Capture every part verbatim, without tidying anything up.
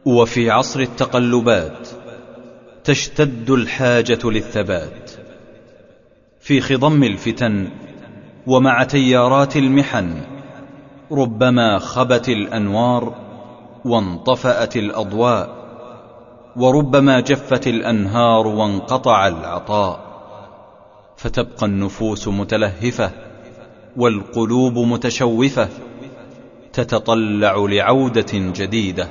وفي عصر التقلبات تشتد الحاجة للثبات. في خضم الفتن ومع تيارات المحن ربما خبت الأنوار وانطفأت الأضواء، وربما جفت الأنهار وانقطع العطاء، فتبقى النفوس متلهفة والقلوب متشوفة، تتطلع لعودة جديدة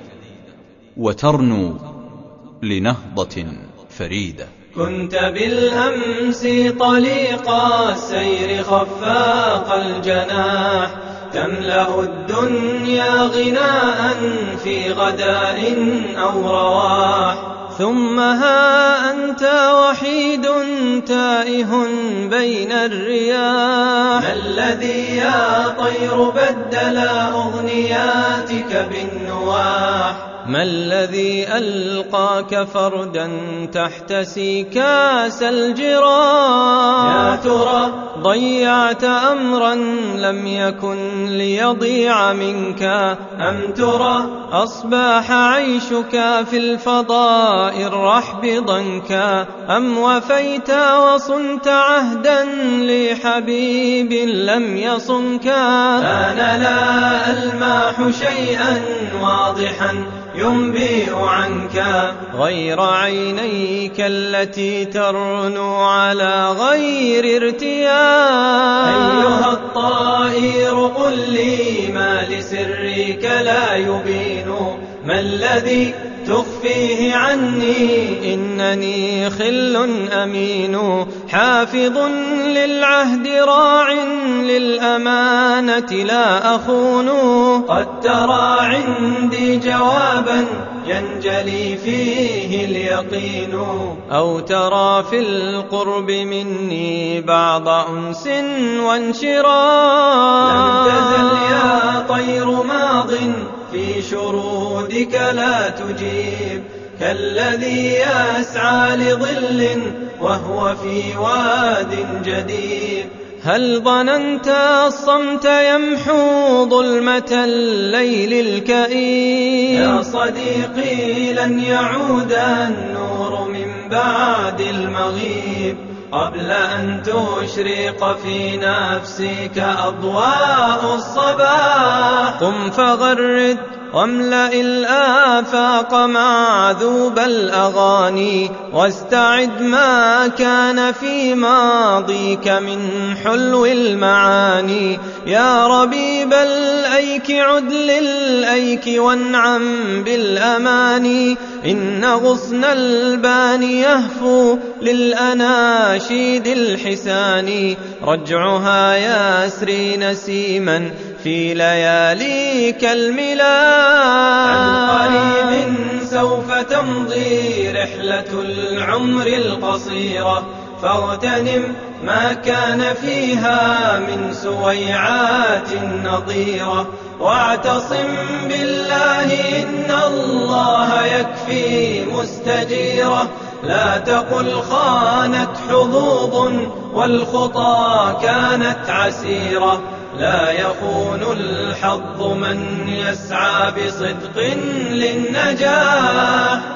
وترنو لنهضة فريدة. كنت بالأمس طليق السير خفاق الجناح، تملأ الدنيا غناء في غداء أو رواح، ثم ها أنت وحيد تائه بين الرياح. ما الذي يا طير بدل أغنياتك بالنواح؟ ما الذي ألقاك فردا تحتسي كاس الجراح؟ يا ترى ضيعت أمرا لم يكن ليضيع منك، أم ترى أصبح عيشك في الفضاء الرحب ضنكا، أم وفيت وصنت عهدا لحبيب لم يصنكا؟ أنا لا ألمح شيئا واضحا ينبئ عنك غير عينيك التي ترنو على غير ارتياح. أيها الطائر قل لي ما لسرك لا يبين، ما الذي تخفيه عني؟ إنني خل أمين حافظ للعهد راع للأمانة لا أخون. قد ترى عندي جوابا ينجلي فيه اليقين، أو ترى في القرب مني بعض أنس وانشراح. لم تزل يا طير ماض في شرودك لا تجيب، كالذي يسعى لظل وهو في واد جديد. هل ظننت الصمت يمحو ظلمة الليل الكئيب؟ يا صديقي لن يعود النور من بعد المغيب، قبل أن تشرق في نفسك أضواء الصباح. قم فغرد واملأ الآفاق معذوب الأغاني، واستعد ما كان في ماضيك من حلو المعاني. يا ربيب الأيك عد للأيك وانعم بالأماني، إن غصن البان يهفو للأناشيد الحسان، رجعها يسري نسيما في لياليك الملاح. عن قريب سوف تمضي رحلة العمر القصيرة، فاغتنم ما كان فيها من سويعات نضيرة، واعتصم بالله إن الله يكفي مستجيرة. لا تقل خانت حظوظ والخطى كانت عسيرة، لا يخون الحظ من يسعى بصدق للنجاح.